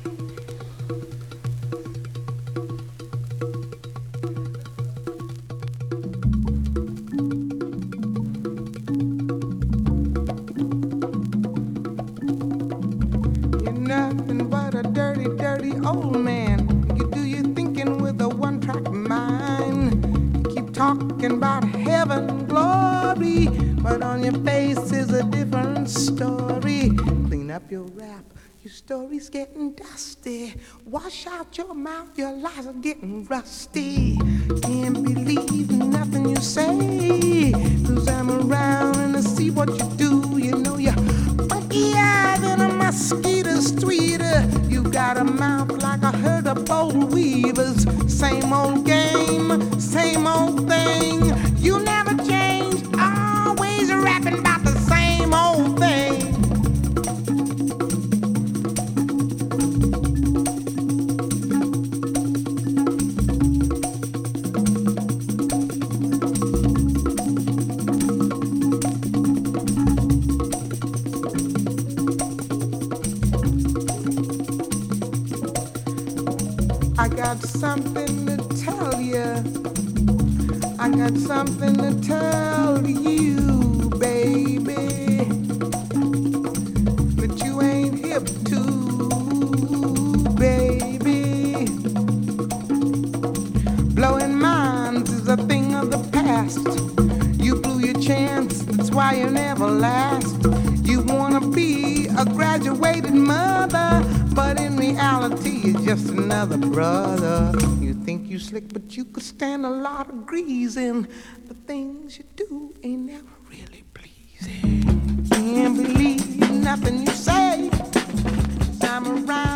You're nothing but a dirty, dirty old man. You do your thinking with a one-track mind. Keep talking about heaven and glory, but on your face is a different story. Clean up your rap, your story's getting dusty. Wash out your mouth, your lies are getting rusty. Can't believe nothing you say, 'cause I'm around and I see what you do. You know you're funkier than a mosquito's tweeter. You got a mouth like a herd of bold weavers. Same old game, same old thing. You never change, always rapping about the same old thing. I got something to tell you. I got something to tell you, baby, that you ain't hip to, baby. Blowing minds is a thing of the past. You blew your chance, that's why you never last. You wanna be a graduated mother, but in reality you're just another brother. You think you slick, but you could stand a lot of greasing. The things you do ain't never really pleasing. Can't believe nothing you say, 'cause I'm around